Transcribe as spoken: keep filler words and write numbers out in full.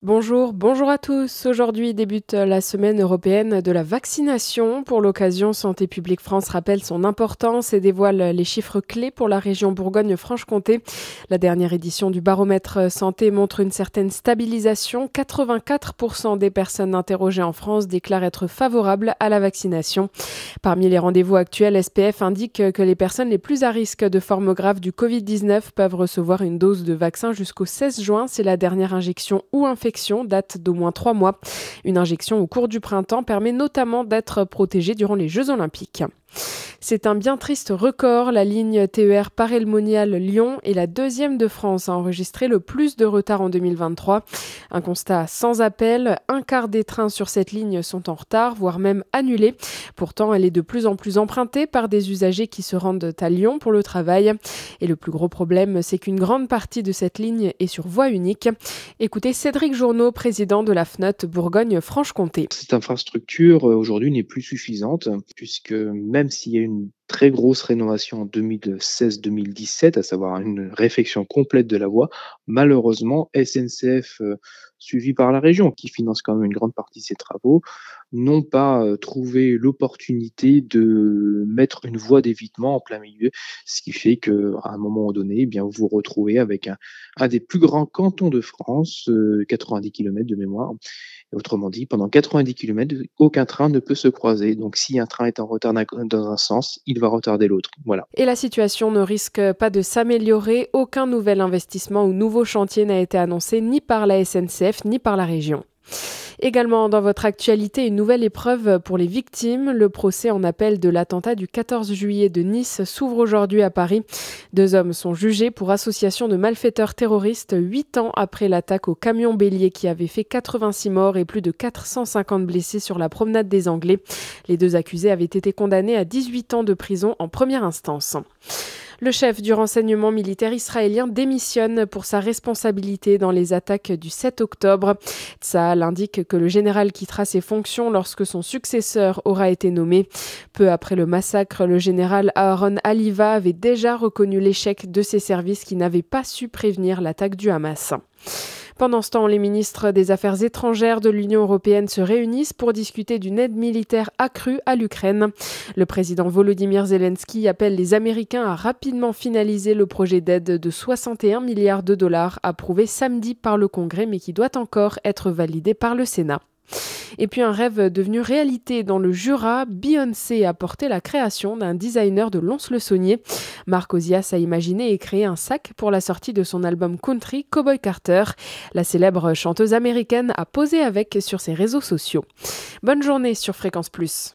Bonjour, bonjour à tous. Aujourd'hui débute la semaine européenne de la vaccination. Pour l'occasion, Santé publique France rappelle son importance et dévoile les chiffres clés pour la région Bourgogne-Franche-Comté. La dernière édition du baromètre santé montre une certaine stabilisation. quatre-vingt-quatre pour cent des personnes interrogées en France déclarent être favorables à la vaccination. Parmi les rendez-vous actuels, S P F indique que les personnes les plus à risque de formes graves du covid dix-neuf peuvent recevoir une dose de vaccin jusqu'au seize juin. C'est la dernière injection ou infection date d'au moins trois mois. Une injection au cours du printemps permet notamment d'être protégé durant les Jeux Olympiques. C'est un bien triste record. La ligne T E R Paray-le-Monial-Lyon est la deuxième de France à enregistrer le plus de retard en deux mille vingt-trois. Un constat sans appel. Un quart des trains sur cette ligne sont en retard, voire même annulés. Pourtant, elle est de plus en plus empruntée par des usagers qui se rendent à Lyon pour le travail. Et le plus gros problème, c'est qu'une grande partie de cette ligne est sur voie unique. Écoutez Cédric Journeau, président de la F N O T Bourgogne-Franche-Comté. Cette infrastructure, euh, aujourd'hui, n'est plus suffisante, puisque même s'il y a une très grosse rénovation en deux mille seize deux mille dix-sept, à savoir une réfection complète de la voie, malheureusement, S N C F, euh, suivi par la région, qui finance quand même une grande partie de ces travaux, n'ont pas euh, trouvé l'opportunité de mettre une voie d'évitement en plein milieu, ce qui fait qu'à un moment donné, eh bien, vous vous retrouvez avec un, un des plus grands cantons de France, euh, quatre-vingt-dix kilomètres de mémoire. Autrement dit, pendant quatre-vingt-dix kilomètres, aucun train ne peut se croiser. Donc, si un train est en retard dans un sens, il va retarder l'autre. Voilà. Et la situation ne risque pas de s'améliorer. Aucun nouvel investissement ou nouveau chantier n'a été annoncé ni par la S N C F ni par la région. Également dans votre actualité, une nouvelle épreuve pour les victimes. Le procès en appel de l'attentat du quatorze juillet de Nice s'ouvre aujourd'hui à Paris. Deux hommes sont jugés pour association de malfaiteurs terroristes huit ans après l'attaque au camion bélier qui avait fait quatre-vingt-six morts et plus de quatre cent cinquante blessés sur la promenade des Anglais. Les deux accusés avaient été condamnés à dix-huit ans de prison en première instance. Le chef du renseignement militaire israélien démissionne pour sa responsabilité dans les attaques du sept octobre. Tsahal indique que le général quittera ses fonctions lorsque son successeur aura été nommé. Peu après le massacre, le général Aaron Haliva avait déjà reconnu l'échec de ses services qui n'avaient pas su prévenir l'attaque du Hamas. Pendant ce temps, les ministres des Affaires étrangères de l'Union européenne se réunissent pour discuter d'une aide militaire accrue à l'Ukraine. Le président Volodymyr Zelensky appelle les Américains à rapidement finaliser le projet d'aide de soixante et un milliards de dollars approuvé samedi par le Congrès, mais qui doit encore être validé par le Sénat. Et puis un rêve devenu réalité dans le Jura, Beyoncé a porté la création d'un designer de Lons-le-Saunier. Marc Ozias a imaginé et créé un sac pour la sortie de son album country Cowboy Carter. La célèbre chanteuse américaine a posé avec sur ses réseaux sociaux. Bonne journée sur Fréquence Plus.